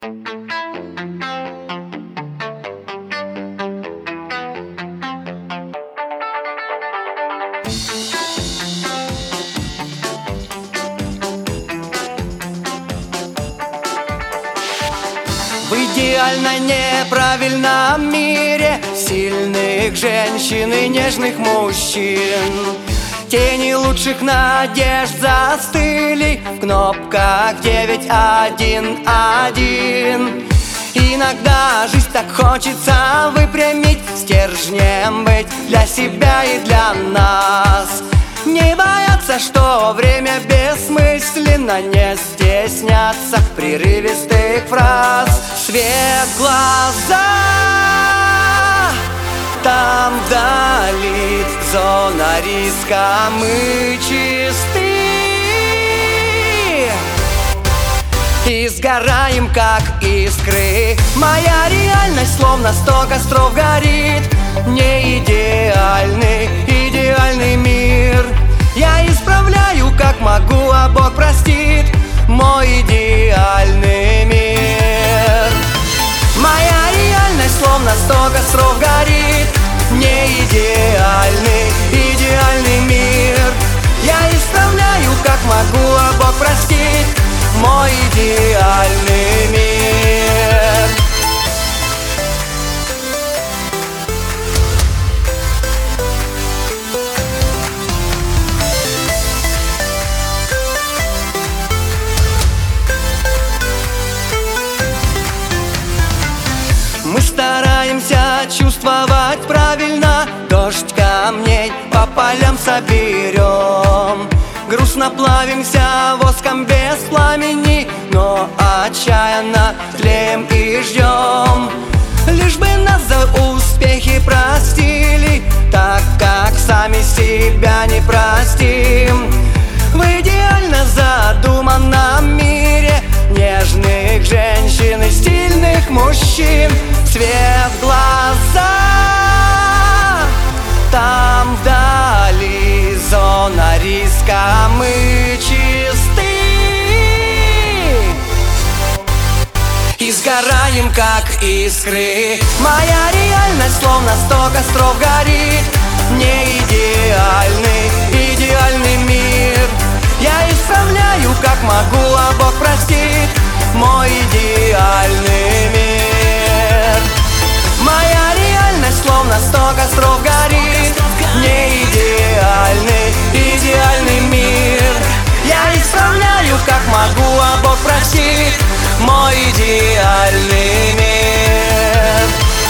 В идеально неправильном мире сильных женщин и нежных мужчин тени лучших надежд застыли в кнопках 911. Иногда жизнь так хочется выпрямить, стержнем быть для себя и для нас. Не бояться, что время бессмысленно, не стесняться прерывистых фраз. Свет в глаза, там вдали зона риска, мы чисты и сгораем, как искры. Моя реальность словно 100 костров горит. Не идеальный, идеальный мир я исправляю, как могу, а Бог простит. Мой идеальный мир. Моя реальность словно 100 костров горит. Не идеальный, идеальный мир я исправляю, как могу, а Бог простит. Мой идеальный мир. Мы стараемся чувствовать правильно, дождь камней по полям соберем. Грустно плавимся воском без пламени, но отчаянно тлеем и ждем. Лишь бы нас за успехи простили, так как сами себя не простим. В идеально задуманном мире нежных женщин и стильных мужчин. Свет в глаза, там вдали зона риска, мы чисты и сгораем, как искры. Моя реальность словно 100 костров горит. Не идеальный, идеальный мир я исправляю, как могу, а Бог простит. Мой идеальный мир. Моя реальность словно 100 костров горит. Не идеальный, идеальный мир я исправляю, как могу, а Бог простит. Мой идеальный мир.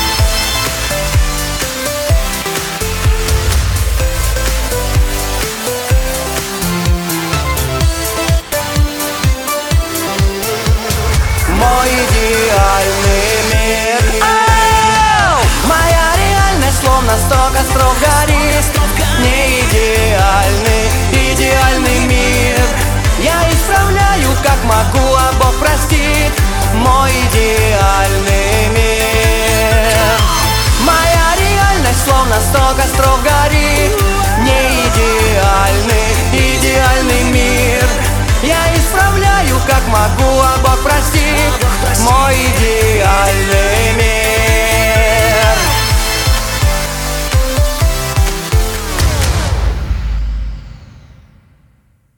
Мой идеальный мир. Моя реальность словно 100 костров горит. Не идеальный, идеальный мир я исправляю, как могу, а Бог простит. Мой идеальный мир. Моя реальность словно 100 костров горит. Не идеальный, идеальный мир я исправляю, как могу, а Бог простит. Мой идеальный